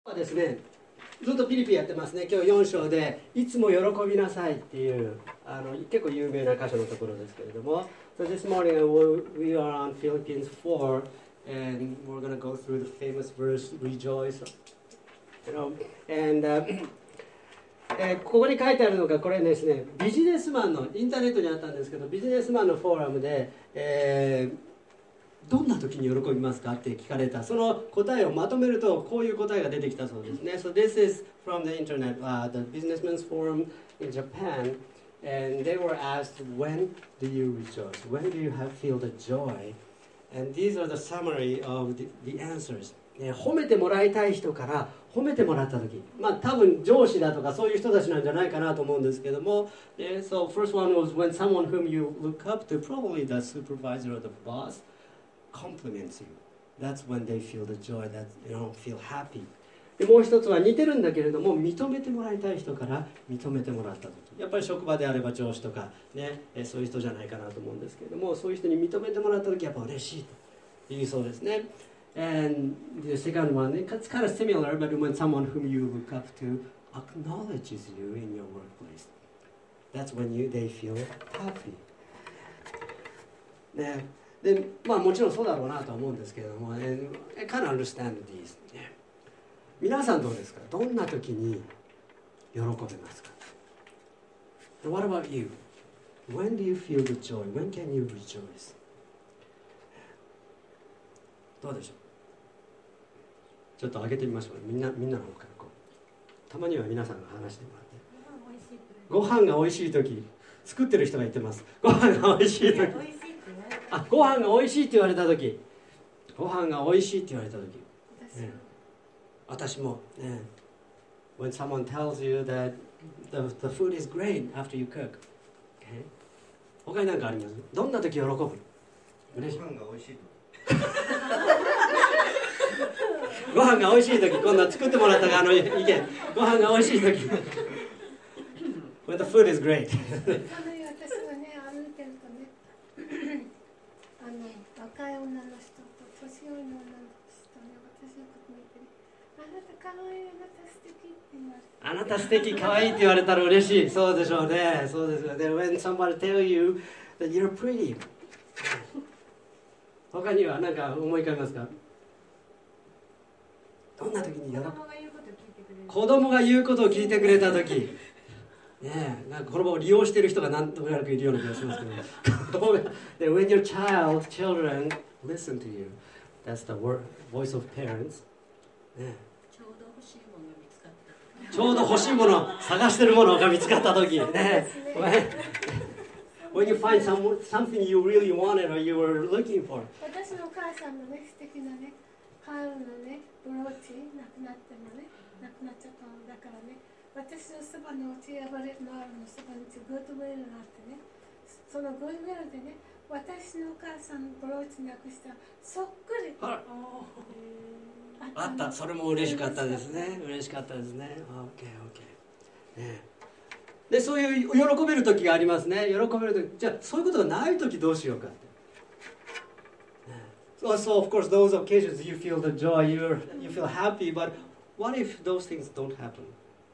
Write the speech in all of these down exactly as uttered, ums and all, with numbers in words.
ですね、ずっとピリピやってますね。今日よん章でいつも喜びなさいっていうあの結構有名な箇所のところですけれども、 So this morning we are on Philippians four and we're going to go through the famous verse rejoice, you know, and、uh, えー、ここに書いてあるのがこれですね、ビジネスマンのインターネットにあったんですけど、ビジネスマンのフォーラムで、えーどんな時に喜びますかって聞かれた。その答えをまとめるとこういう答えが出てきたそうですね。So this is from the internet、uh, the businessman's forum in Japan, and they were asked, when do you rejoice? When do you have feel the joy? And these are the summary of the, the answers. 褒めてもらいたい人から褒めてもらった時、まあ多分上司だとかそういう人たちなんじゃないかなと思うんですけども、So first one was when someone whom you look up to, probably the supervisor or the boss,compliments you. That's when they feel the joy, that you know, feel happy. でもう一つは似てるんだけれども、認めてもらいたい人から認めてもらった時、やっぱり職場であれば上司とかね、そういう人じゃないかなと思うんですけれども、そういう人に認めてもらった時やっぱ嬉しいと言うそうですね。And the second one, it's kind of similar, but when someone whom you look up to acknowledges you in your workplace, that's when you they feel happy. ね。でまあ、もちろんそうだろうなとは思うんですけれども、I can't understand these、ね、皆さんどうですか？どんな時に喜べますか？ What about you? When do you feel the joy? When can you rejoice? どうでしょう？ちょっと上げてみましょう。みんな、みんなの方からこうたまには皆さんが話してもらって。ご飯が美味しい時、作ってる人が言ってます。ご飯が美味しい時、あ、ご飯が美味しいって言われた時、ご飯が美味しいって言われた時、ね、私も、ね、when someone tells you that the, the food is great after you cook、okay? 他に何かあります？どんな時喜ぶ？嬉しい。ご飯が美味しいご飯が美味しい時、今度は作ってもらったあの意見、ご飯が美味しい時when the food is great 若い女の人と年寄りの女の人ね、私のこと見てね、あなたかわいい、あなた素敵って言われて、 あなた素敵、かわいいって言われたら嬉しい。そうでしょうね。そうですよね。When somebody tell you that you're pretty 他には何か思い浮かびますか？どんな時に喜ぶ？子供が言うことを聞いてくれた時ねえ、なんかこの場を利用している人が何となくいるような気がしますけどWhen your child, children listen to you, that's the word, voice of parents、ね、ちょうど欲しいものが見つかったちょうど欲しいもの探してるものが見つかった時ねWhen you find some, something you really wanted or you were looking for。 私のお母さんのね、素敵なね、カールのね、ブローチ、なくなってもね、なくなっちゃったのだからね、私のそばのチアバレットのそばにグッドウェルがあってね、そのグッドウェルでね、私のお母さんのブローチなくしたそっくりあらあった。 それも嬉しかったですね。嬉しかったですね。 OKOK、ね、でそういう喜べる時がありますね。喜べる時、じゃあそういうことがない時どうしようかって、ね、so, so of course those occasions you feel the joy, you you feel happy, but what if those things don't happen？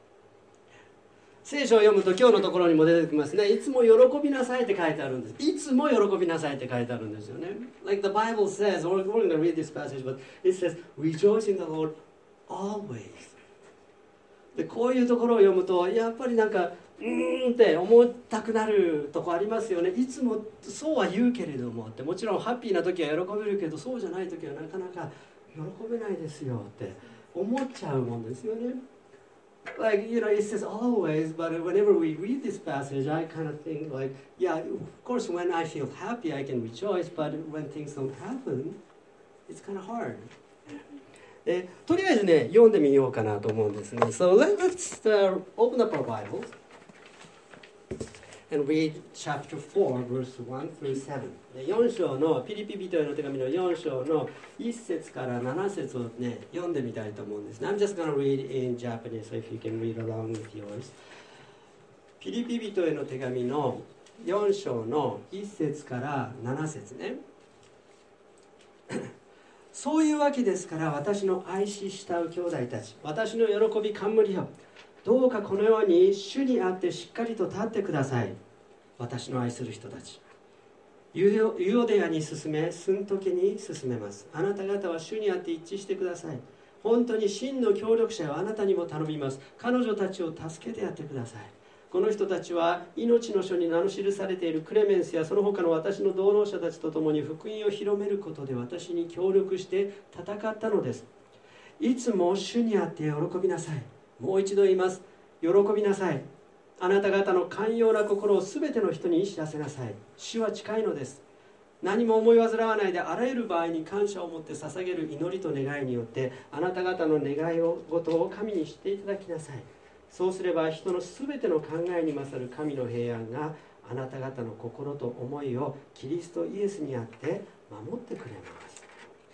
聖書を読むと今日のところにも出てきますね。いつも喜びなさいって書いてあるんです。いつも喜びなさいって書いてあるんですよね。Like the Bible says, we're going to read this passage, but it says, rejoice in the Lord always。でこういうところを読むとやっぱりなんかうーんって思いたくなるとこありますよね。いつもそうは言うけれどもって、もちろんハッピーな時は喜べるけどそうじゃない時はなかなか喜べないですよって思っちゃうもんですよね。Like, you know, it says always, but whenever we read this passage, I kind of think like, yeah, of course, when I feel happy, I can rejoice, but when things don't happen, it's kind of hard. でとりあえずね、読んでみようかなと思うんですね。So let's uh, open up our Bibles and read chapter four, verse one through seven。よん章のピリピ人への手紙のよん章のいち節からなな節をね、読んでみたいと思うんですね。I'm just going to read in Japanese, so if you can read along with yours。ピリピ人への手紙のよん章のいち節からなな節ね。 そういうわけですから、私の愛し慕う兄弟たち、私の喜び冠よ、どうかこのように主にあってしっかりと立ってください。私の愛する人たち、ユオデアに進め、スントケに進めます。あなた方は主にあって一致してください。本当に真の協力者をあなたにも頼みます。彼女たちを助けてやってください。この人たちは命の書に名の記されているクレメンスやその他の私の同労者たちと共に福音を広めることで私に協力して戦ったのです。いつも主にあって喜びなさい。もう一度言います。喜びなさい。あなた方の寛容な心をすべての人に知らせなさい。主は近いのです。何も思い煩わないで、あらゆる場合に感謝を持って捧げる祈りと願いによってあなた方の願い事を神に知っていただきなさい。そうすれば人のすべての考えに勝る神の平安があなた方の心と思いをキリストイエスにあって守ってくれます、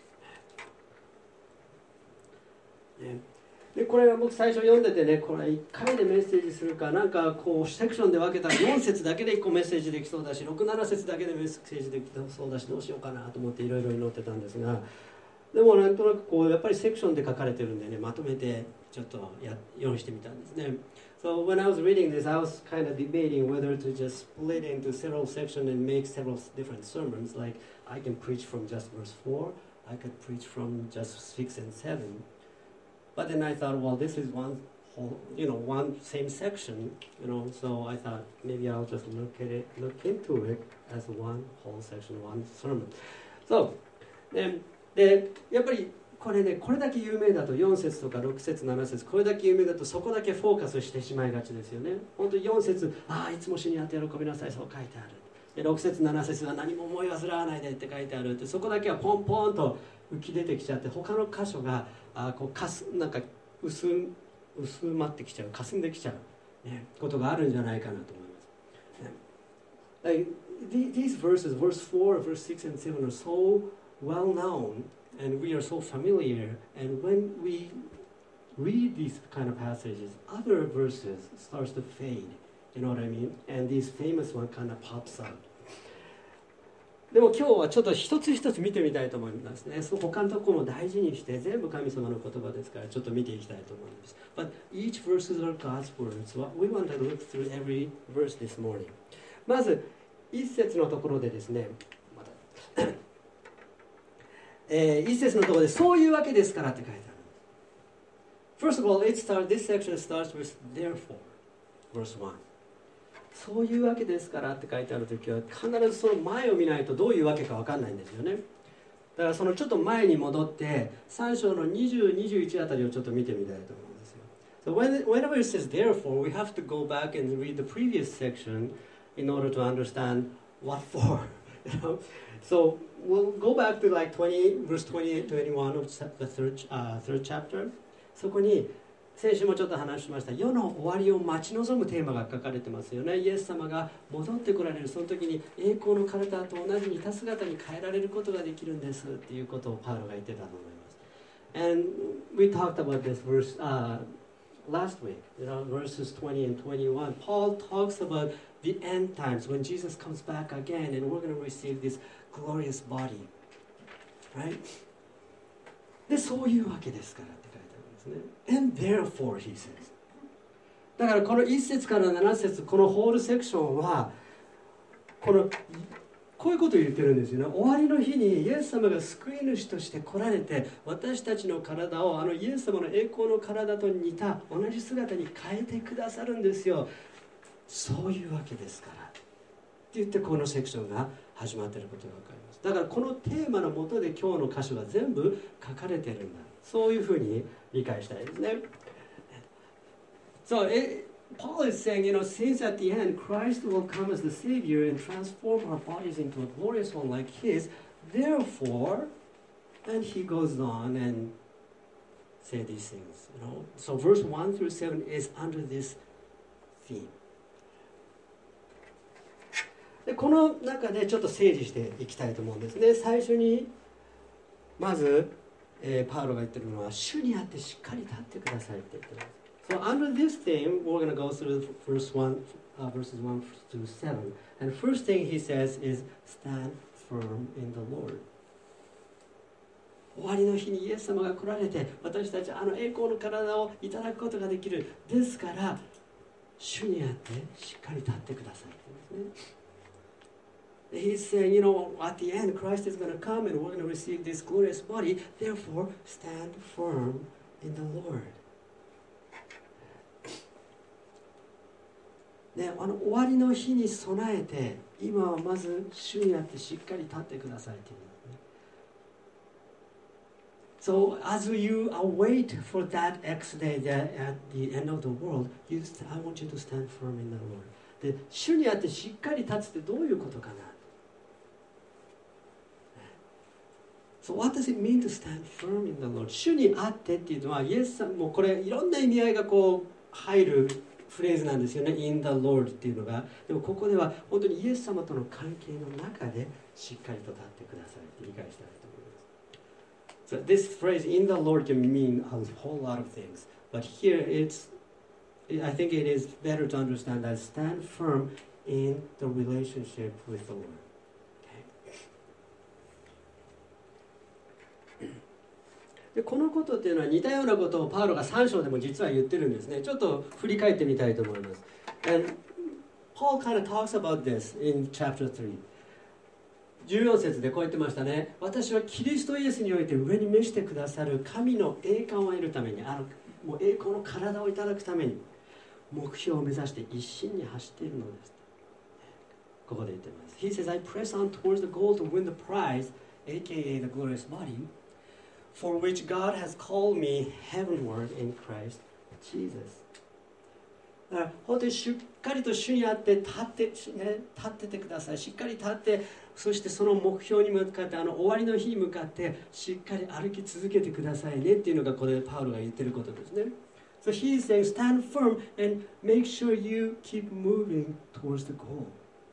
ね、でこれは僕最初読んでてね、これいっかいでメッセージするかなんかこうセクションで分けたらよん節だけでいっこメッセージできそうだし、ろく、なな節だけでメッセージできそうだし、どうしようかなと思っていろいろ祈ってたんですが、でもなんとなくこうやっぱりセクションで書かれてるんでね、まとめてちょっとや用意してみたんですね。So when I was reading this, I was kind of debating whether to just split into several sections and make several different sermons. Like I can preach from just verse four, I could preach from just six and seven. But then I thought, well, this is one whole, you know, one same section, you know. So I thought maybe I'll just look at it, look into it as one whole section, one sermon. So then. でやっぱりこれね、これだけ有名だとよん節とかろく節なな節、これだけ有名だとそこだけフォーカスしてしまいがちですよね。本当によん節、ああいつも主にあって喜びなさい、そう書いてある。でろく節なな節は何も思い煩わないでって書いてあるって、そこだけはポンポンと浮き出てきちゃって、他の箇所があこうかすなんか薄薄まってきちゃう、霞んできちゃう、ね、ことがあるんじゃないかなと思います、ね。Like, these verses, verse four, verse six and seven are so well known and we are so familiar, and when we read these kind of passages, other verses starts to fade, you know what I mean, and this famous one kind of pops up. でも今日はちょっと一つ一つ見てみたいと思いますね。そう他のところも大事にして全部神様の言葉ですからちょっと見ていきたいと思います。But each verses are God's words. So we want to look through every verse this morning. まず一節のところでですね、またえー、一節のところでそういうわけですからって書いてある。First of all, it starts, this section starts with therefore, verse one. そういうわけですからって書いてあるときは必ずその前を見ないとどういうわけか分かんないんですよね。だからそのちょっと前に戻ってさん章のにじゅう、にじゅういちあたりをちょっと見てみたいと思うんですよ。So when, whenever it says therefore, we have to go back and read the previous section in order to understand what for. You know? So we'll go back to like twenty, verse twenty-eight, twenty-one of the third, uh, third chapter. そこに先週もちょっと話しました世の終わりを待ち望むテーマが書かれてますよね。イエス様が戻ってこられるその時に栄光の体と同じ似た姿に変えられることができるんですっていうことをパウロが言ってたと思います。And we talked about this verse、uh, last week, you know, verses twenty and twenty-one. Paul talks about the end times when Jesus comes back again and we're going to receive this glorious body, right? でそういうわけですからって書いてあるんですね。And therefore, he says. だからこのいち節からなな節このホールセクションはこのこういうことを言ってるんですよね。終わりの日にイエス様が救い主として来られて私たちの体をあのイエス様の栄光の体と似た同じ姿に変えてくださるんですよ。そういうわけですからって言ってこのセクションが始まっていることが分かります。だからこのテーマのもとで今日の箇所が全部書かれているんだ、そういうふうに理解したいですね。So it, Paul is saying, you know, since at the end Christ will come as the Savior and transform our bodies into a glorious one like His, therefore, and he goes on and say these things, you know. So verse one through seven is under this theme. でこの中でちょっと整理していきたいと思うんですね。最初にまず、えー、パウロが言ってるのは主にあってしっかり立ってくださいって言ってます。So under this theme, we're going to go through verse one, uh, verses one through seven. And first thing he says is stand firm in the Lord. 終わりの日にイエス様が来られて、私たちあの栄光の体をいただくことができる。ですから主にあってしっかり立ってくださいって言うんですね。He's saying, you know, at the end, Christ is going to come and we're going to receive this glorious body. Therefore, stand firm in the Lord. ね、あの終わりの日に備えて、今はまず主にあってしっかり立ってくださいというですね。So, as you await for that X day that at the end of the world, you, I want you to stand firm in the Lord. で、主にあってしっかり立つってどういうことかな。So what does it mean to stand firm in the Lord? 主にあってっていうのは、イエスさんもこれいろんな意味合いがこう入るフレーズなんですよね。In the Lord っていうのが。でもここでは本当にイエス様との関係の中でしっかりと立ってくださいって理解したいと思います。So this phrase in the Lord can mean a whole lot of things. But here it's, I think it is better to understand that stand firm in the relationship with the Lord.でこのことっていうのは似たようなことをパウロがさん章でも実は言ってるんですね。ちょっと振り返ってみたいと思います。And Paul kind of talks about this in chapter three. じゅうよん節でこう言ってましたね。私はキリストイエスにおいて上に召してくださる神の栄冠を得るために、あのもう栄光の体をいただくために目標を目指して一心に走っているのです。ここで言ってます。He says, I press on towards the goal to win the prize, aka the glorious body.For which God has called me heavenward in Christ Jesus. だから本当にしっかりと主にあって立って、ね、立っててください。しっかり立って、そしてその目標に向かって、あの終わりの日に向かってしっかり歩き続けてくださいねっていうのがこれパウロが言ってることですね。So he is saying, stand firm and make sure you keep moving towards the goal.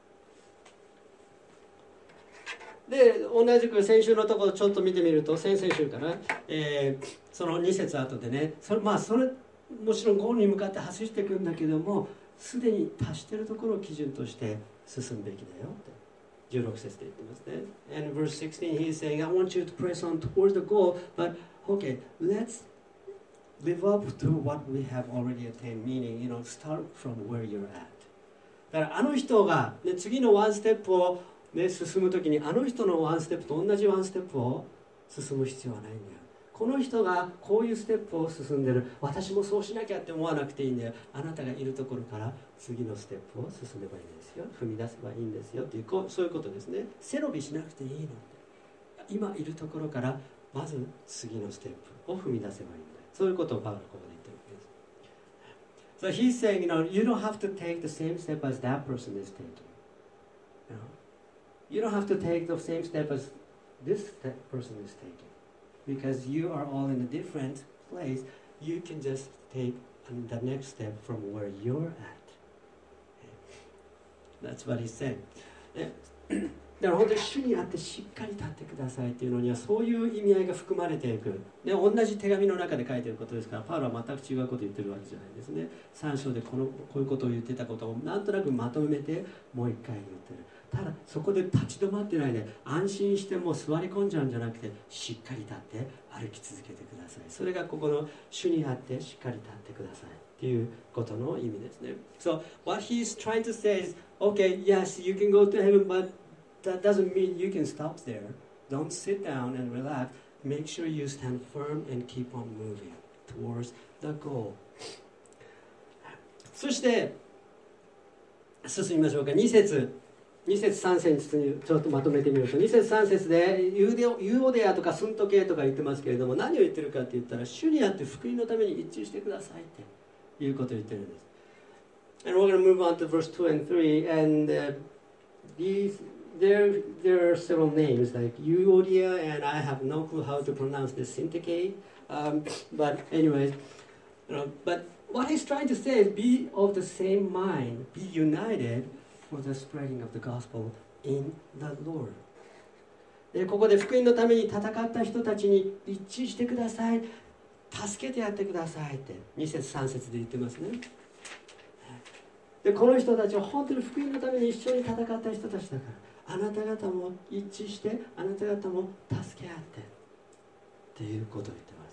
で同じく先週のところちょっと見てみると、先々週かな、えー、そのに節後でね、それまあそれもちろんゴールに向かって走っていくんだけども、すでに達しているところを基準として進むべきだよってじゅうろく節で言ってますね。And verse sixteen, he is saying, I want you to press on towards the goal, but okay, let's live up to what we have already attained, meaning, you know, start from where you're at. だからあの人が、ね、次のワンステップをね、進むときにあの人のワンステップと同じワンステップを進む必要はないんだよ。この人がこういうステップを進んでる、私もそうしなきゃって思わなくていいんだよ。あなたがいるところから次のステップを進めばいいんですよ、踏み出せばいいんですよっていう、こうそういうことですね。背伸びしなくていいの。今いるところからまず次のステップを踏み出せばいいんだよ。そういうことをパウロはここで言ってるわけです。So he's saying, you know, you don't have to take the same step as that person is taking. You know?You don't have to take the same step as this person is taking. Because you are all in a different place, you can just take the next step from where you're at. That's what he's saying. だから本当に主にあってしっかり立ってくださいっていうのにはそういう意味合いが含まれていく、ね、同じ手紙の中で書いていることですから、パウロは全く違うことを言ってるわけじゃないですね。さん章でこのこういうことを言ってたことをなんとなくまとめてもう一回言ってる。ただそこで立ち止まってないで、安心してもう座り込んじゃうんじゃなくて、しっかり立って歩き続けてください。それがここの主にあってしっかり立ってくださいっていうことの意味ですね。So what he's trying to say is, okay, yes, you can go to heaven, but that doesn't mean you can stop there. Don't sit down and relax. Make sure you stand firm and keep on moving towards the goal. そして進みましょうか。に節に節さん節にちょっとまとめてみると、に節さん節でユーオデアとかスントケとか言ってますけれども、何を言ってるかって言ったら、主にあって福音のために一致してくださいっていうことを言ってるんです。And we're going to move on to verse two and three, and uh, these there there are several names like Euodia, and I have no clue how to pronounce this Syntyche, um, but anyways, you know, but what he's trying to say is be of the same mind, be united for the spreading of the gospel in the Lord. でここで福音のために戦った人たちに一致してください、助けてやってくださいってに節さん節で言ってますね。でこの人たちは本当に福音のために一緒に戦った人たちだから、あなた方も一致して、あなた方も助け合って、 っていうことを言ってます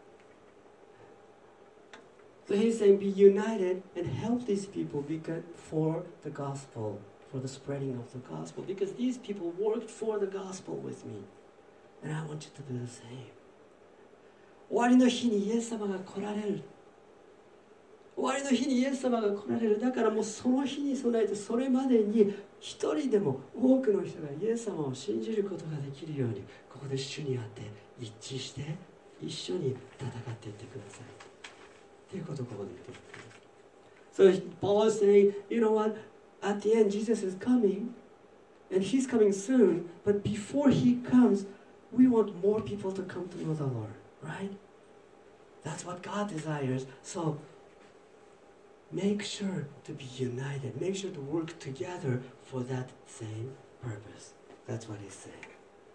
。So he's saying, be united and help these people because for the gospel, for the spreading of the gospel, because these people worked for the gospel with me, and I want you to do the same. 終わりの日にイエス様が来られる。終わりの日にイエス様が来られる。だからもうその日に備えて、それまでに一人でも多くの人がイエス様を信じることができるように、ここで主にあって一致して一緒に戦っていってくださいということをここで言っている。So Paul is saying, you know what? At the end, Jesus is coming, and He's coming soon. But before He comes, we want more people to come to know the Lord, right? That's what God desires. So make sure to be united. Make sure to work together for that same purpose. That's what He's saying.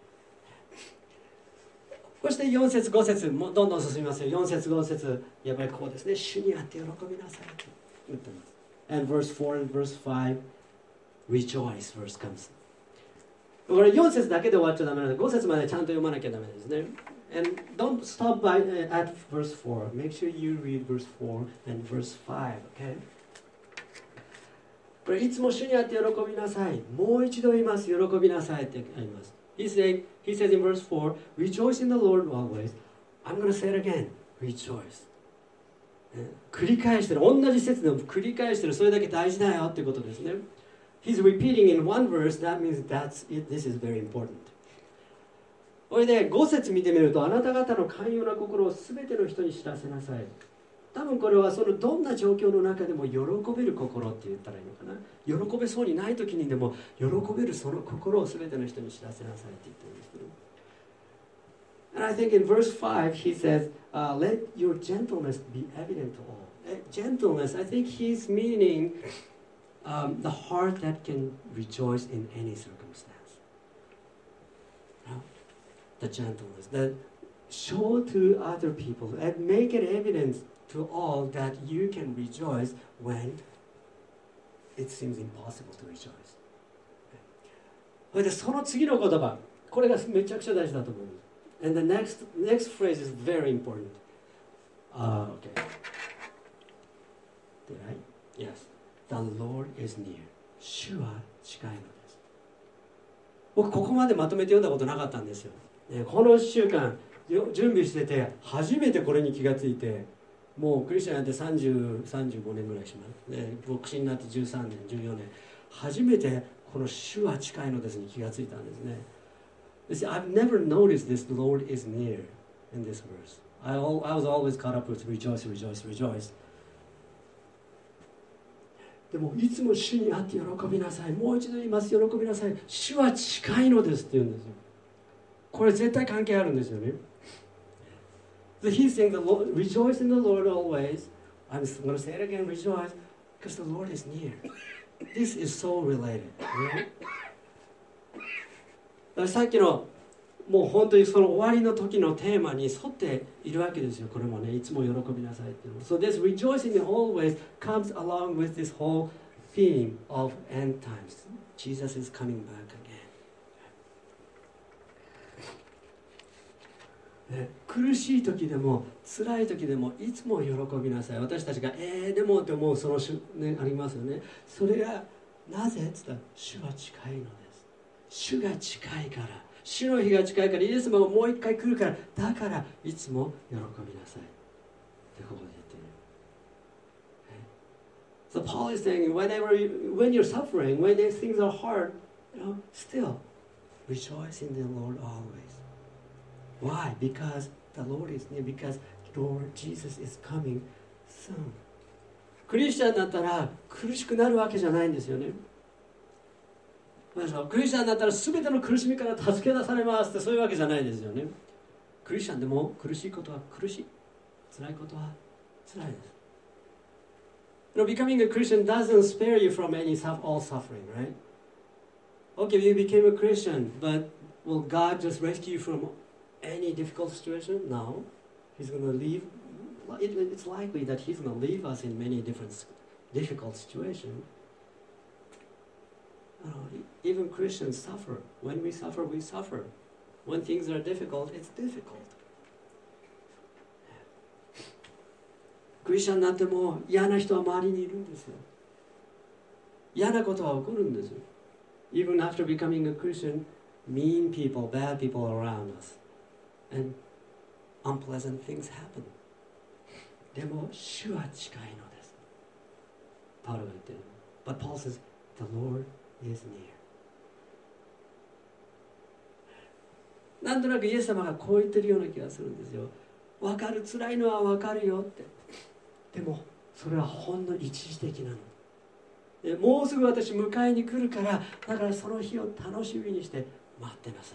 そしてよん節ご節もどんどん進みますよ。よん節ご節やっぱりこうですね。主にあって喜びなさいと言ってます。And verse four and verse five, rejoice verse comes. これよん節だけで終わっちゃダメなのでご節までちゃんと読まなきゃダメですね。And don't stop by uh, at verse four. Make sure you read verse four and verse five, okay? これいつも主にあって喜びなさい。もう一度言います。喜びなさいってあります。He said, he says in verse four, rejoice in the Lord always. I'm going to say it again. Rejoice. 繰り返してる。同じ説でも繰り返してる。それだけ大事だよっていうことですね。He's repeating in one verse. That means that's it. This is very important. これでご節見てみると、あなた方の寛容な心をすべての人に知らせなさい。多分これはそのどんな状況の中でも喜べる心って言ったらいいのかな。喜べそうにない時にでも喜べるその心をすべての人に知らせなさいって言ってるんですけど。And I think in verse five he says, uh, let your gentleness be evident to all. Uh, gentleness, I think he's meaning um, the heart that can rejoice in any circumstance. No? The gentleness that show to other people and make it evident to all that you can rejoice when it seems impossible to rejoice. それでその次の言葉、これがめちゃくちゃ大事だと思います。And the next next phrase is very important. Uh, okay. Did I? Yes. The Lord is near. 主は近いのです。僕ここまでまとめて読んだことなかったんですよ。ね、このいっしゅうかん準備してて初めてこれに気がついて、もうクリスチャンやってさんじゅう、さんじゅうごねんぐらいします、ね、牧師になってじゅうさんねん、じゅうよねん、初めてこの主は近いのですに気がついたんですね。See, I've never noticed this Lord is near in this verse. I, all, I was always caught up with rejoice, rejoice, rejoice. でもいつも主にあって喜びなさい。もう一度言います。喜びなさい。主は近いのですって言うんですよ。これ絶対関係あるんですよね。So he's saying, the Lord, rejoice in the Lord always. I'm going to say it again, rejoice, because the Lord is near. This is so related. Right? さっきのもう本当にその終わりの時のテーマに沿っているわけですよ。これもね、いつも喜びなさいっていうの。So this rejoicing always comes along with this whole theme of end times. Jesus is coming back again. ね、苦しい時でも辛い時でもいつも喜びなさい。私たちがえーでもって思うそのし、ね、ありますよね。それがなぜって言ったら主は近いのです。主が近いから、主の日が近いから、イエス様がもう一回来るから、だからいつも喜びなさいってここで言ってる。So Paul is saying, whenever you, when you're suffering, when these things are hard, you know, still rejoice in the Lord always. Why? Because the Lord is near. Because Lord Jesus is coming soon. クリスチャンだったら苦しくなるわけじゃないんですよね。クリスチャンだったら全ての苦しみから助け出されますってそういうわけじゃないですよね。クリスチャンでも苦しいことは苦しい、辛いことは辛いです。You know, becoming a Christian doesn't spare you from any all suffering, right? Okay, you became a Christian, but will God just rescue you from any difficult situation? No. He's going to leave. It, it's likely that He's going to leave us in many different difficult situations. Uh, even Christians suffer. When we suffer, we suffer. When things are difficult, it's difficult. クリスチャンになっても嫌な人は周りにいるんですよ。嫌なことは起こるんですよ。 Even after becoming a Christian, mean people, bad people are around us, and unpleasant things happen. でも主は近いのです。パウロが言ってる。But Paul says, the Lord is near. なんとなくイエス様がこう言ってるような気がするんですよ。わかる、辛いのはわかるよって。でもそれはほんの一時的なの。でもうすぐ私迎えに来るから、だからその日を楽しみにして待ってなさい。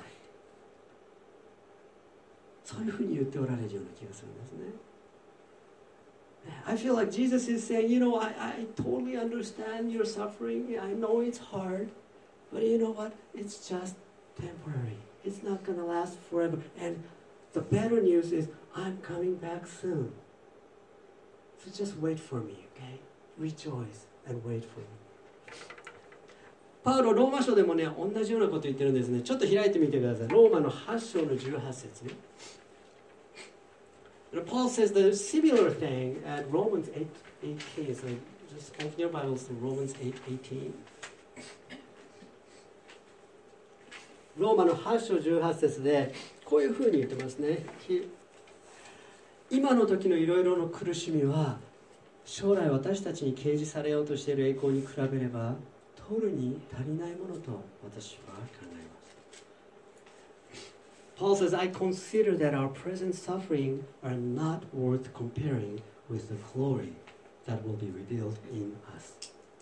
そういうふうに言っておられるような気がするんですね。I feel like Jesus is saying, you know, I, I totally understand your suffering. I know it's hard, but you know what? It's just temporary. It's not going to last forever. And the better news is I'm coming back soon. So just wait for me, okay? Rejoice and wait for me. パウロ、ローマ書でもね、同じようなこと言ってるんですね。ちょっと開いてみてください。ローマのはち章のじゅうはち節ね。Paul says the similar thing at Romans eight eighteen. So just open your Bibles to Romans eight eighteen. ローマのはち章じゅうはち節でこういうふうに言ってますね。今の時のいろいろの苦しみは将来私たちに掲示されようとしている栄光に比べれば取るに足りないものと私は考えます。Paul says, I consider that our present suffering are not worth comparing with the glory that will be revealed in us.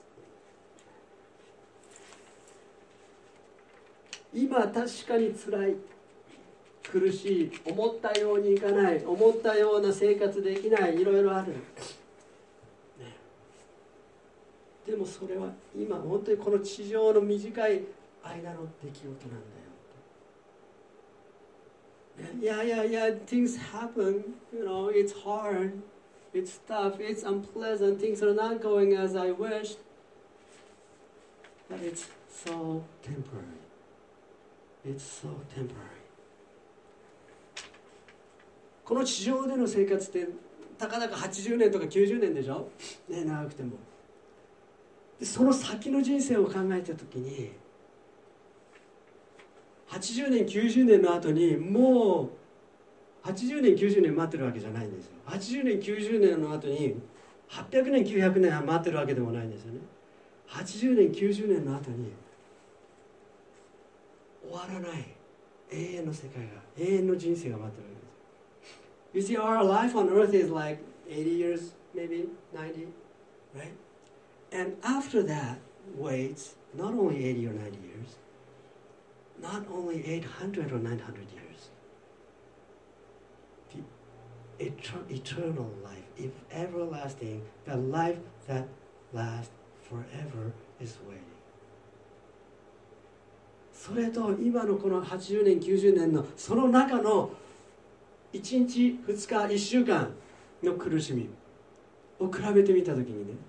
今確かに辛い、苦しい、思ったようにいかない、思ったような生活できない、いろいろある、ね、でもそれは今本当にこの地上の短い間の出来事なんだよ。Yeah, yeah, yeah, things happen, you know, it's hard, it's tough, it's unpleasant, things are not going as I wished, but it's so temporary. It's so temporary. この地上での生活ってたかだかはちじゅうねんとかきゅうじゅうねんでしょ、ね、長くても。でその先の人生を考えたときにはちじゅうねんきゅうじゅうねんの後にもうはちじゅうねんきゅうじゅうねん待ってるわけじゃないんですよ。はちじゅうねんきゅうじゅうねんの後にはっぴゃくねんきゅうひゃくねんは待ってるわけでもないんですよね。はちじゅうねんきゅうじゅうねんの後に終わらない永遠の世界が、永遠の人生が待ってるわけです。You see, our life on earth is like eighty years, maybe ninety, right? And after that waits not only eighty or ninety years, not only eight hundred or nine hundred years, the eter- eternal life, if everlasting, the life that lasts forever is waiting. それと今のこのはちじゅうねんきゅうじゅうねんのその中のいちにちふつかいっしゅうかんの苦しみを比べてみたときにね、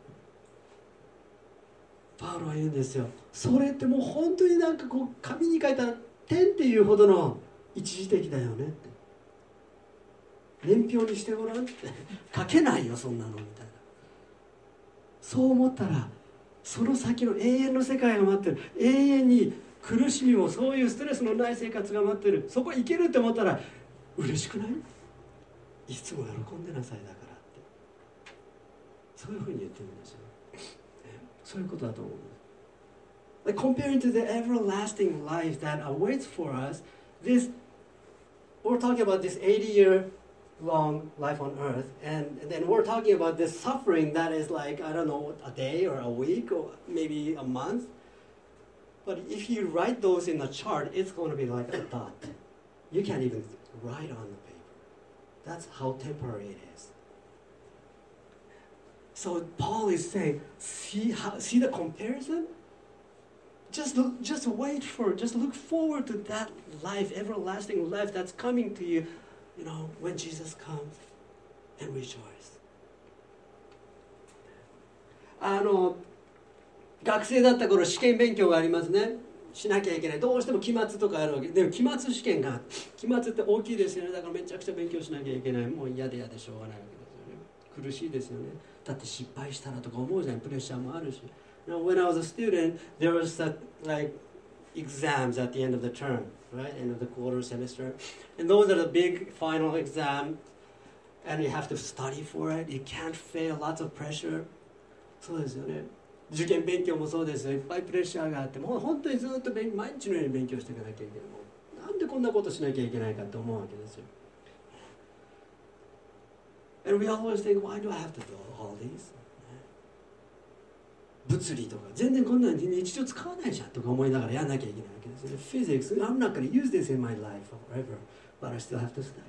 パウロは言うんですよ。それってもう本当になんかこう紙に書いた点っていうほどの一時的だよねって。年表にしてごらんって書けないよそんなのみたいな。そう思ったらその先の永遠の世界が待ってる、永遠に苦しみもそういうストレスのない生活が待ってる、そこ行けるって思ったら嬉しくない？いつも喜んでなさいだからって、そういうふうに言ってるんですよ。そういうことだと思うんです。Like comparing to the everlasting life that awaits for us, this we're talking about this eighty-year long life on earth, and then we're talking about this suffering that is like, I don't know, a day or a week or maybe a month. But if you write those in a chart, it's going to be like a dot. You can't even write on the paper. That's how temporary it is. So Paul is saying, see how, see the comparison? Just look, just wait for, just look forward to that life, everlasting life that's coming to you, you know, when Jesus comes, and rejoice. あの学生だった頃試験勉強がありますね。しなきゃいけない。どうしても期末とかあるわけでも期末試験が期末って大きいですよね。だからめちゃくちゃ勉強しなきゃいけない。もう嫌で嫌でしょうがないわけですよね。 苦しいですよね。だって失敗したらとか思うじゃん。プレッシャーもあるし。Now, when I was a student, there was that, like exams at the end of the term, right? End of the quarter semester. And those are the big final exam, and you have to study for it. You can't fail, lots of pressure. そうですよね。受験勉強もそうですよ。いっぱいプレッシャーがあって、もう本当にずっと毎日のように勉強していかなきゃいけない。もうなんでこんなことしなきゃいけないかと思うわけですよ。And we always think, why do I have to do all these? 物理とか全然こんなに日常使わないじゃんとか思いながらやんなきゃいけないわけですよね。Physics, I'm not going to use this in my life forever, but I still have to study.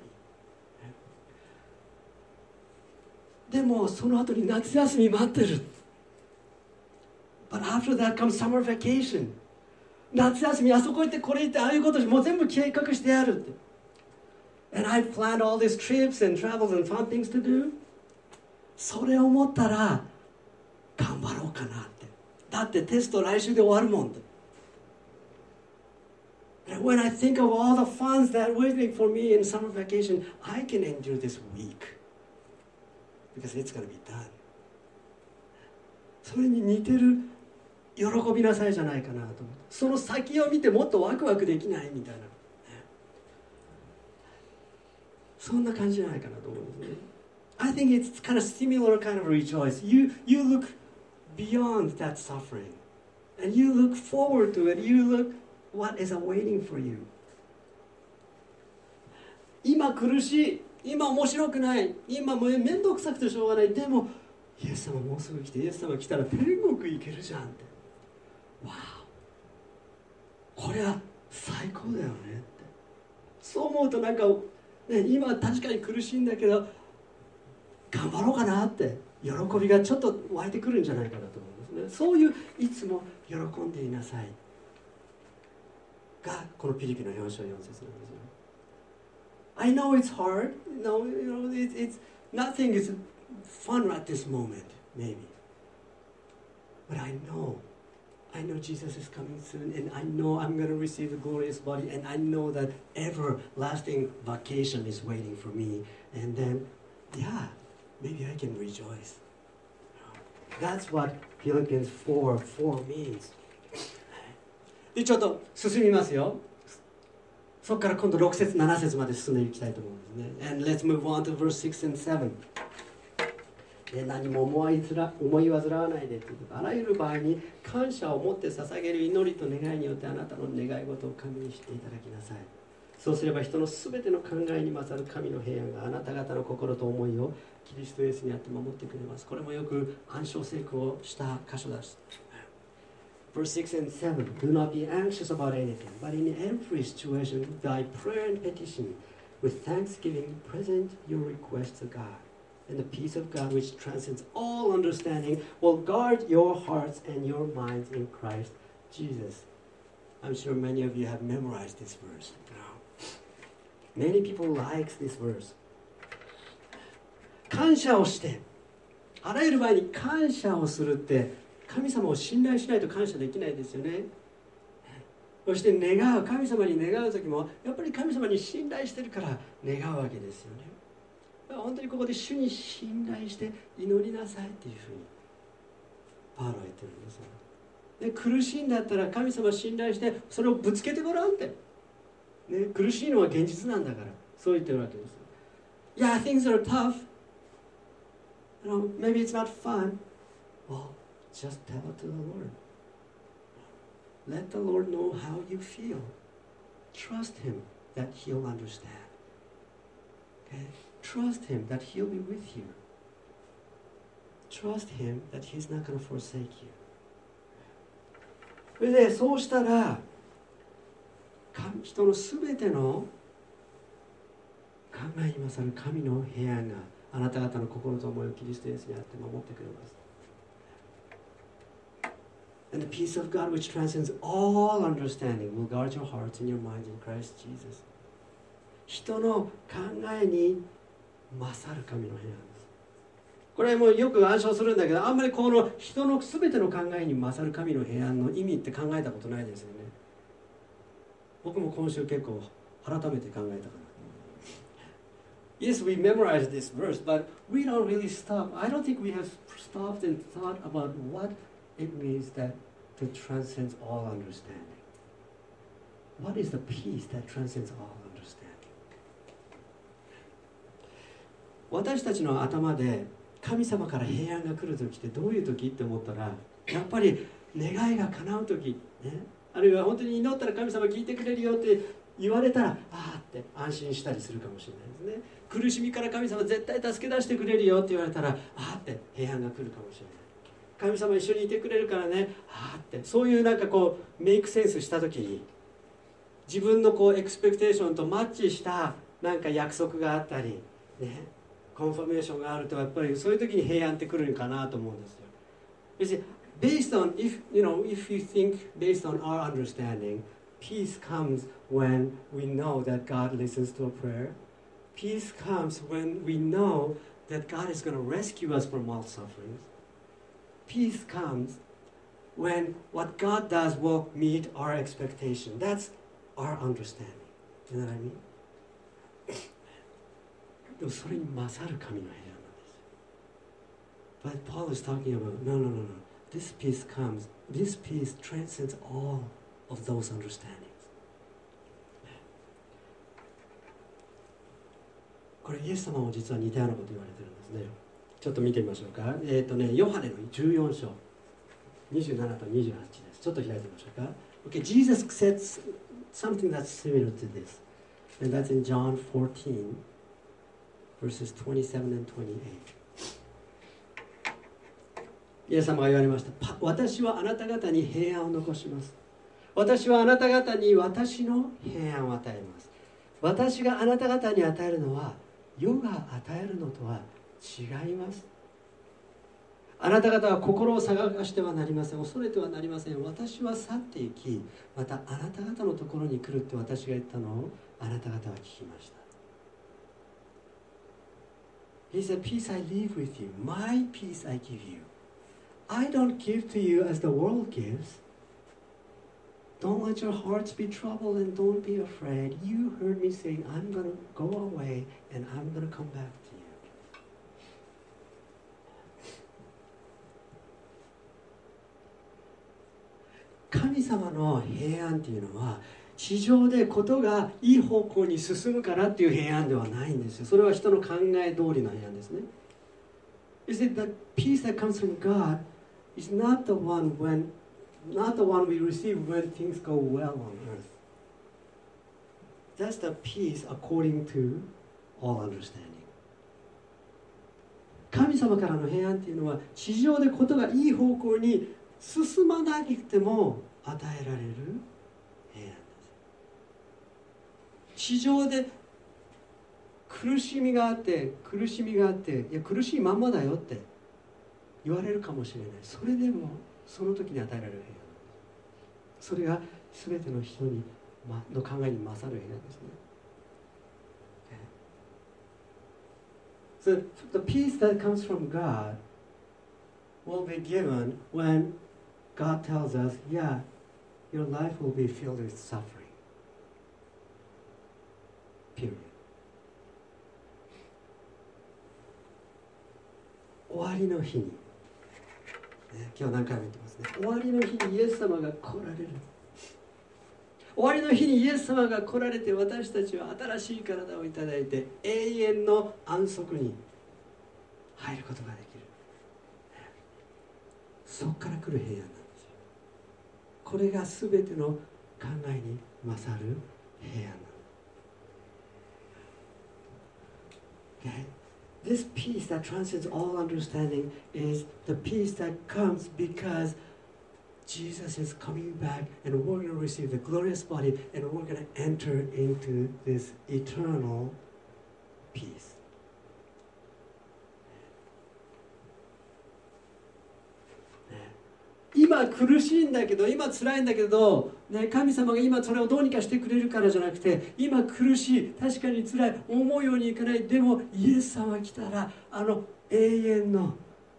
でもその後に夏休み待ってる。But after that comes summer vacation. 夏休みあそこ行ってこれ行ってああいうこともう全部計画してやるって。And I planned all these trips and travels and fun things to do. それを思ったら頑張ろうかなって。だってテスト来週で終わるもんって。And when I think of all the funds that are waiting for me in summer vacation, I can endure this week because it's going to be done. それに似てる喜びなさいじゃないかなと思って。その先を見てもっとワクワクできないみたいな、そんな感じじゃないかなと思うんですね。I think it's kind of similar kind of rejoice. You, you look beyond that suffering and you look forward to it. You look what is awaiting for you. 今苦しい、今面白くない、今もう面倒くさくてしょうがない。でもイエス様もうすぐ来て、イエス様来たら天国行けるじゃんって。わお、これは最高だよねって。そう思うとなんか、ね、今確かに苦しいんだけど頑張ろうかなって喜びがちょっと湧いてくるんじゃないかなと思うんですね。そういういつも喜んでいなさいがこのピリピのよん章よん節なんですよ。I know it's hard. No, you know, it's, it's nothing is fun at this moment, maybe. But I know, I know Jesus is coming soon, and I know I'm going to receive a glorious body, and I know that everlasting vacation is waiting for me. And then, yeah, maybe I can rejoice. That's what Philippians four four means. で、ちょっと進みますよ。そこから今度ろく節なな節まで進んでいきたいと思うんですね。And let's move on to verse six and seven. で、何も思いずら思い煩わないでということ。あらゆる場合に感謝を持って捧げる祈りと願いによってあなたの願い事を神にしていただきなさい。そうすれば人のすべての考えに勝る神の平安があなた方の心と思いをキリストイエスにあって守ってくれます。これもよく暗唱聖句をした箇所です。Verse six and seven. Do not be anxious about anything, but in every situation, by prayer and petition, with thanksgiving, present your requests to God. And the peace of God, which transcends all understanding, will guard your hearts and your minds in Christ Jesus. I'm sure many of you have memorized this verse. Many people like this verse. 感謝をして、あらゆる場合に感謝をするって神様を信頼しないと感謝できないですよね。そして願う、神様に願う時もやっぱり神様に信頼してるから願うわけですよね。本当にここで主に信頼して祈りなさいっていうふうにパウロは言ってるんですよ。で、苦しいんだったら神様を信頼してそれをぶつけてごらんって、ね、苦しいのは現実なんだからそう言ってるわけです。Yeah, things are tough. You know, maybe it's not fun. Well, just tell it to the Lord. Let the Lord know how you feel. Trust Him that He'll understand. Okay? Trust Him that He'll be with you. Trust Him that He's not going to forsake you. それでそうしたら人のすべての考えに勝る神の平安があなた方の心と思いをキリストイエスにあって守ってくれます。And the peace of God which transcends all understanding will guard your hearts and your minds in Christ Jesus. 人の考えに勝る神の平安です。これもよく暗唱するんだけど、あんまりこの人のすべての考えに勝る神の平安の意味って考えたことないですよね。僕も今週結構改めて考えたから。 Yes, we memorized this verse, but we don't really stop. I don't think we have stopped and thought about what it means that to transcend all understanding. What is the peace that transcends all understanding? 私たちの頭で神様から平安が来る時ってどういう時って思ったら、やっぱり願いが叶う時、ね、あるいは本当に祈ったら神様聞いてくれるよって言われたら、ああって安心したりするかもしれないですね。苦しみから神様絶対助け出してくれるよって言われたら、ああって平安が来るかもしれない。神様一緒にいてくれるからね、ああって、そういうなんかこうメイクセンスした時に、自分のこうエクスペクテーションとマッチしたなんか約束があったりね、コンフォメーションがあると、やっぱりそういう時に平安ってくるかなと思うんですよ。You see, based on if you know if you think based on our understanding, peace comes when we know that God listens to a prayer. Peace comes when we know that God is going to rescue us from all sufferings. Peace comes when what God does will meet our expectation. That's our understanding. You know what I mean? でもそれに勝る神の平安なんです。But Paul is talking about, no, no, no, no. This peace comes, this peace transcends all of those understandings. これイエス様も実は似たようなこと言われてるんですね。ちょっと見てみましょうか。えっとね、ヨハネのじゅうよん章にじゅうななとにじゅうはちです。ちょっと開いてみましょうか。Okay, Jesus said something that's similar to this. And that's in John fourteen, verses twenty-seven and twenty-eight. イエス様が言われました。私はあなた方に平安を残します。私はあなた方に私の平安を与えます。私があなた方に与えるのは、世が与えるのとは違います。あなた方は心を探してはなりません。恐れてはなりません。私は去っていき、またあなた方のところに来るって私が言ったのをあなた方は聞きました。He said, Peace I leave with you. My peace I give you. I don't give to you as the world gives. Don't let your hearts be troubled and don't be afraid. You heard me saying, I'm going to go away and I'm going to come back to you. 神様の平安っていうのは、地上でことがいい方向に進むからっていう平安ではないんですよ。それは人の考え通りの平安ですね。Is it the peace that comes from God is not the one when, not the one we receive when things go well on earth. That's the peace according to all understanding. 神様からの平安っていうのは、地上でことがいい方向に進まなくても与えられる平安です。地上で苦しみがあって苦しみがあっていや苦しいまんまだよって言われるかもしれない。それでもその時に与えられる平安なんです。それが全ての人にの考えに勝る平安ですね。So the peace that comes from God will be given when God tells us, yeah, your life will be filled with suffering. Period. 終わりの日に、ね、今日何回も言ってますね。終わりの日にイエス様が来られる。終わりの日にイエス様が来られて、私たちは新しい体をいただいて永遠の安息に入ることができる。そこから来る平安なんですよ。これが全ての考えに勝る平安なんです。Okay? This peace that transcends all understanding is the peace that comes because Jesus is coming back and we're going to receive the glorious body and we're going to enter into this eternal peace. 今苦しいんだけど、今辛いんだけど、ね、神様が今それをどうにかしてくれるからじゃなくて、今苦しい、確かに辛い、思うようにいかない、でもイエス様が来たら、あの永遠の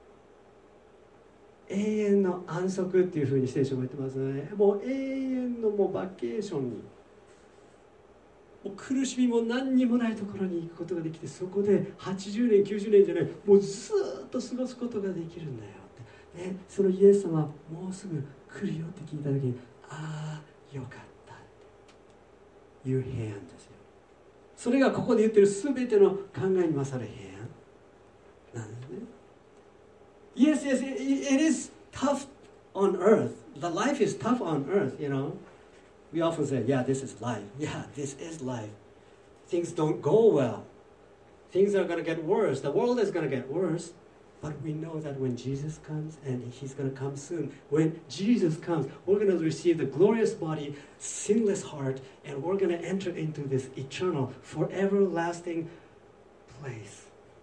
永遠の安息っていうふうに聖書も言ってますね。もう永遠のもうバケーションにもう苦しみも何にもないところに行くことができて、そこではちじゅうねんきゅうじゅうねんじゃない、もうずっと過ごすことができるんだよって、ね、そのイエス様はもうすぐ来るよって聞いた時に、ああよかったっていう平安ですよ。それがここで言ってる全ての考えに勝る平安なんですね。Yes, yes, it, it is tough on earth. The life is tough on earth, you know. We often say, yeah, this is life. Yeah, this is life. Things don't go well. Things are going to get worse. The world is going to get worse. But we know that when Jesus comes, and he's going to come soon, when Jesus comes, we're going to receive the glorious body, sinless heart, and we're going to enter into this eternal, forever lasting place.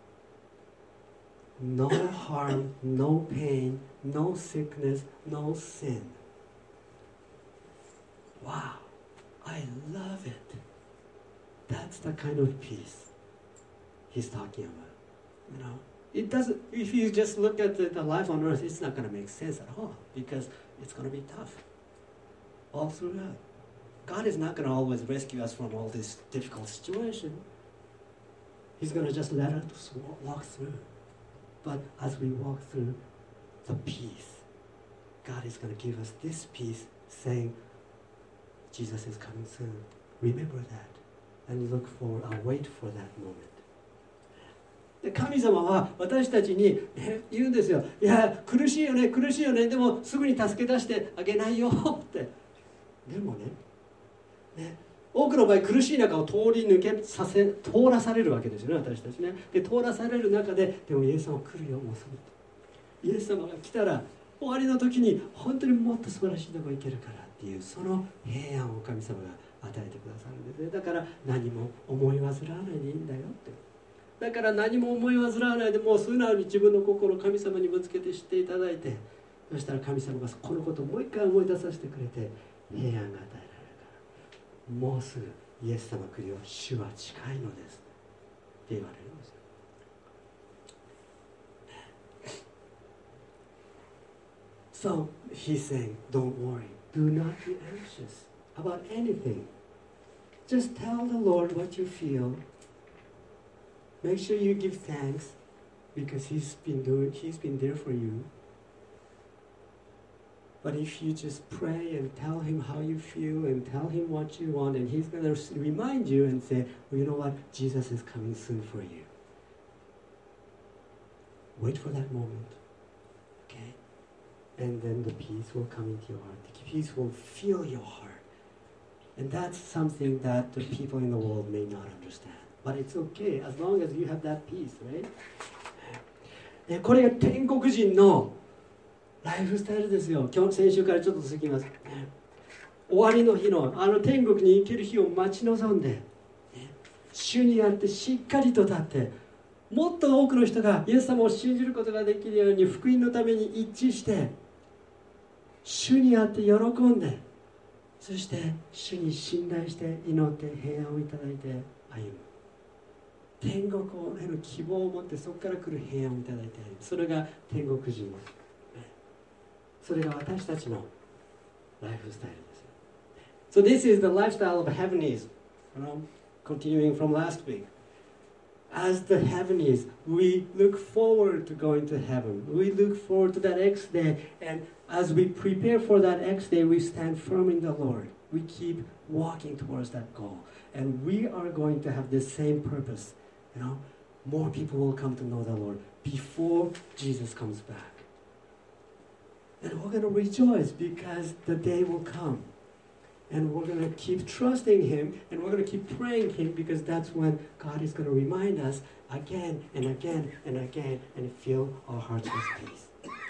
No harm, no pain, no sickness, no sin. Wow, I love it. That's the kind of peace he's talking about. You know, it doesn't. If you just look at the, the life on earth, it's not going to make sense at all because it's going to be tough all throughout. God is not going to always rescue us from all this difficult situation. He's going to just let us walk through. But as we walk through the peace, God is going to give us this peace, saying, Jesus is coming soon. Remember that. And look for, uh, wait for that moment. で神様は私たちに、ね、言うんですよ。いや、苦しいよね、苦しいよね。でもすぐに助け出してあげないよって。でもね、ね、多くの場合苦しい中を通り抜けさせ、通らされるわけですよね、私たちね。で、通らされる中で、でもイエス様来るよ、もうすぐ。イエス様が来たら、終わりの時に本当にもっと素晴らしいところ行けるからっていう、その平安を神様が与えてくださるんですね。だから何も思い煩わないでいいんだよって。だから何も思い煩わないで、もう素直に自分の心を神様にぶつけて知っていただいて、そしたら神様がこのことをもう一回思い出させてくれて、平安が与えられるから、もうすぐイエス様来るよ、主は近いのですって言われるんですよ。So he's saying, don't worry, do not be anxious about anything. Just tell the Lord what you feel. Make sure you give thanks because he's been doing, he's been there for you. But if you just pray and tell him how you feel and tell him what you want, and he's going to remind you and say, well, you know what, Jesus is coming soon for you. Wait for that moment. Okay? And then the peace will come into your heart. The peace will fill your heart. And that's something that the people in the world may not understand. But it's okay as long as you have that peace, right? これが天国人のライフスタイルですよ。今日先週からちょっと続きます。終わりの日のあの天国に行ける日を待ち望んで、主にあってしっかりと立って、もっと多くの人がイエス様を信じることができるように福音のために一致して、主にあって喜んで、そして主に信頼して祈って平安をいただいて歩む。天国を得る希望を持って、そこから来る平安をいただいて歩む。それが天国人の、それが私たちのライフスタイルですよ。So this is the lifestyle of heavenlies. You know, continuing from last week. As the heavenlies, we look forward to going to heaven. We look forward to that X day, and as we prepare for that X day, we stand firm in the Lord. We keep walking towards that goal, and we are going to have the same purpose. You know, more people will come to know the Lord before Jesus comes back. And we're going to rejoice because the day will come. And we're going to keep trusting Him, and we're going to keep praying Him, because that's when God is going to remind us again and again and again and fill our hearts with peace.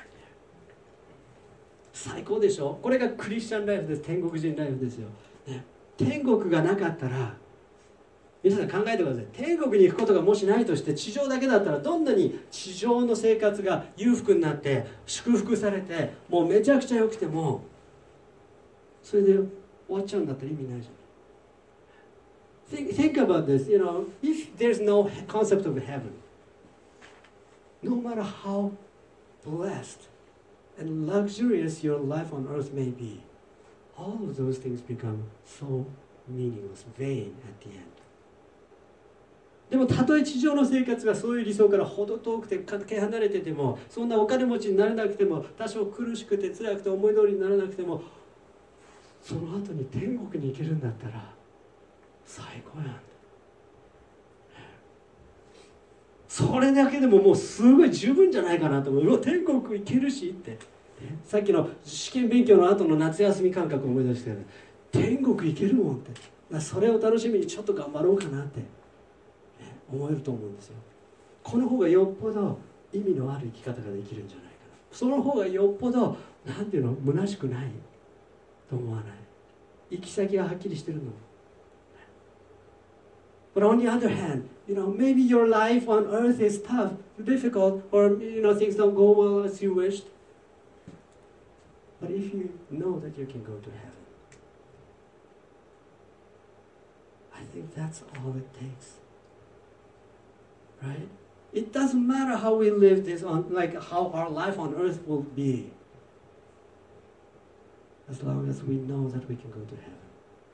最高でしょ。これがクリスチャンライフです。天国人ライフですよ。ね、天国がなかったら、皆さん考えてください。天国に行くことがもしないとして、地上だけだったらどんなに地上の生活が裕福になって祝福されて、もうめちゃくちゃ良くても、それで終わっちゃうんだったら意味ないじゃん。Think, think about this, you know, if there's no concept of heaven, no matter how blessed and luxurious your life on earth may be, all of those things become so meaningless, vain at the end. でもたとえ地上の生活がそういう理想から程遠くてかけ離れてても、そんなお金持ちになれなくても、多少苦しくて辛くて思い通りにならなくても、その後に天国に行けるんだったら最高やん。それだけでももうすごい十分じゃないかなと思う。うわ天国行けるしって、ね、さっきの試験勉強の後の夏休み感覚を思い出して、ね、天国行けるもんって、それを楽しみにちょっと頑張ろうかなって、ね、思えると思うんですよ。この方がよっぽど意味のある生き方ができるんじゃないかな。その方がよっぽどなんていうの、虚しくないと思わない。行き先がはっきりしてるの。But on the other hand, you know, maybe your life on earth is tough, difficult, or you know, things don't go well as you wished. But if you know that you can go to heaven, I think that's all it takes. Right? It doesn't matter how we live this on, like how our life on earth will be, as long as we know that we can go to heaven.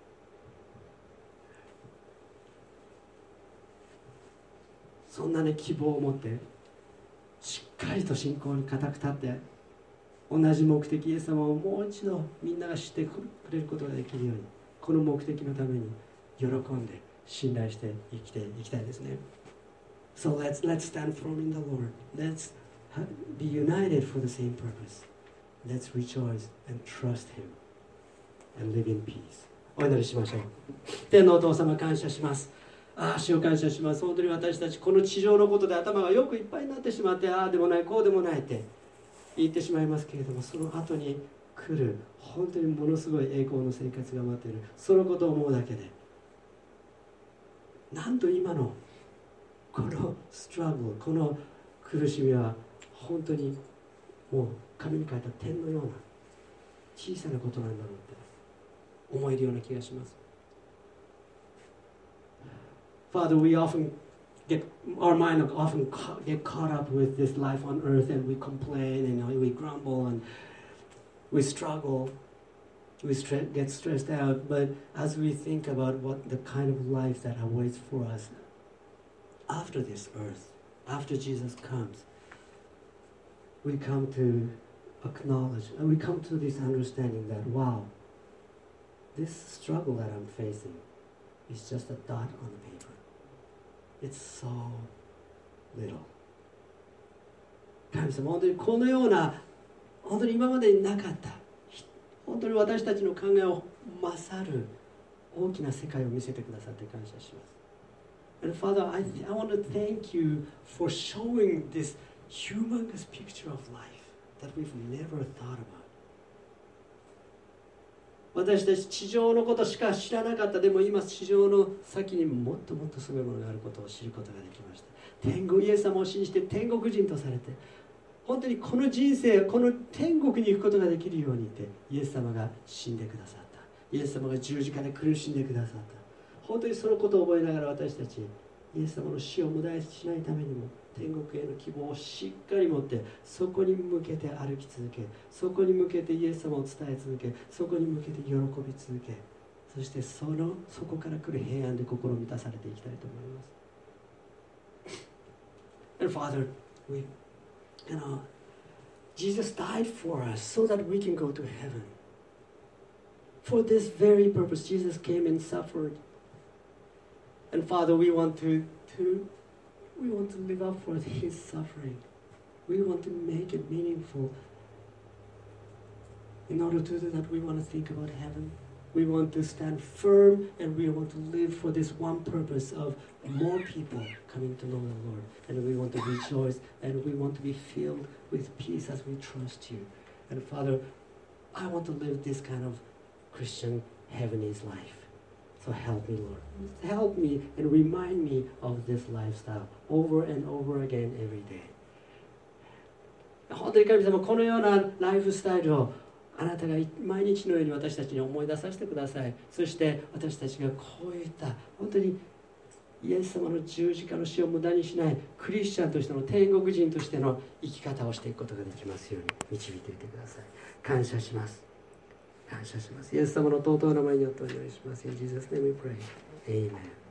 そんなね希望を持ってしっかりと信仰に固く立って、同じ目的イエス様をもう一度みんなが知ってくれることができるように、この目的のために喜んで信頼して生きていきたいですね。So let's let's stand firm in the Lord. Let's be united for the same purpose. Let's rejoice and trust Him and live in peace. お祈りしましょう。天のお父様、感謝します。ああ、主を感謝します。本当に私たちこの地上のことで頭がよくいっぱいになってしまって、ああでもないこうでもないって言ってしまいますけれども、その後に来る本当にものすごい栄光の生活が待っている、そのことを思うだけで、なんと今のこのストラグル、この苦しみは本当にもう紙に書いた点のような小さなことなんだろうって思えるような気がします。Father, we often get, our mind often get caught up with this life on earth, and we complain and we grumble and we struggle, we stre- get stressed out. But as we think about what the kind of life that awaits for us after this earth, after Jesus comes, we come to acknowledge, and we come to this understanding that, wow, this struggle that I'm facing is just a dot on the paper.It's so little. 神様、本当にこのような、本当に今までになかった、本当に私たちの考えを勝る大きな世界を見せてくださって感謝します。And Father, I, th- I want to thank you for showing this humongous picture of life that we've never thought about.私たち地上のことしか知らなかった。でも今地上の先にもっともっとすごいものがあることを知ることができました。天国、イエス様を信じて天国人とされて、本当にこの人生、この天国に行くことができるようにってイエス様が死んでくださった。イエス様が十字架で苦しんでくださった。本当にそのことを覚えながら、私たちイエス様の死を無駄にしないためにも天国への希望をしっかり持って、そこに向けて歩き続け、そこに向けてイエス様を伝え続け、そこに向けて喜び続け、そしてそのそこから来る平安で心満たされていきたいと思います。And Father, we, you know, Jesus died for us so that we can go to heaven. For this very purpose, Jesus came and suffered. And Father, we want to to.We want to live up for His suffering. We want to make it meaningful. In order to do that, we want to think about heaven. We want to stand firm, and we want to live for this one purpose of more people coming to know the Lord. And we want to rejoice, and we want to be filled with peace as we trust You. And Father, I want to live this kind of Christian heavenly life.So help me, Lord. Help me and remind me of this lifestyle over and over again every day. 本当に神様、このようなライフスタイルをあなたが毎日のように私たちに思い出させてください。そして私たちがこういった本当にイエス様の十字架の死を無駄にしないクリスチャンとしての天国人としての生き方をしていくことができますように導いていてください。感謝します。 感謝します。イエス様の尊い名前によってお祈りします。In Jesus' name we pray. Amen.